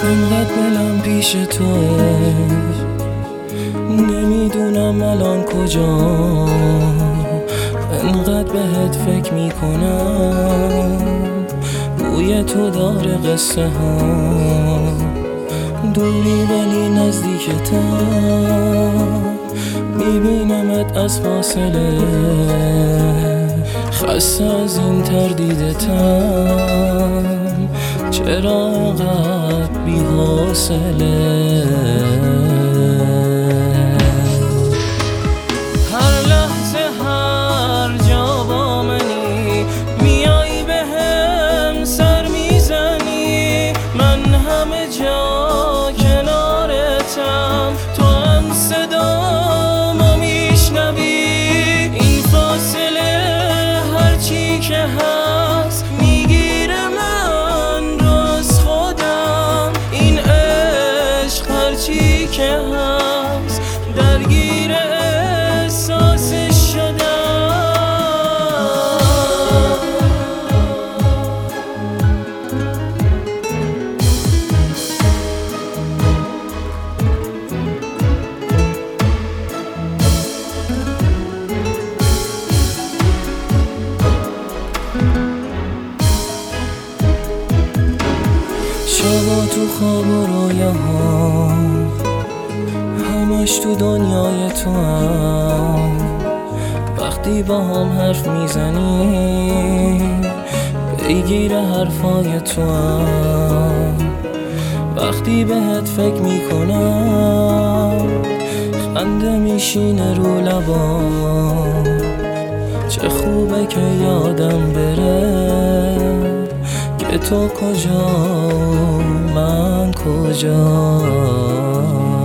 انقدر دلم پیش توه، نمیدونم الان کجا. انقدر بهت فکر میکنم، بوی تو داره قصه ها. دوری ولی نزدیکتم، میبینمت از فاصله. خسته از این تردیدتم، چرا انقدر بی حوصله؟ هر لحظه هر جا با منی، میایی بهم سر میزنی. من همه جا کنارتم، تو هم صدامو میشنوی. این فاصله هرچی که هست میگیره من رو از خودم. این عشق هرچی که هست درگیر احساسش شدم. شبا تو خواب و رویاها، همش تو دنیای تو هم. وقتی با هم حرف میزنی، پیگیر حرفای تو هم. وقتی بهت فکر میکنم، خنده میشینه رو لبام. چه خوبه که یادم بره که تو کجا من کجا.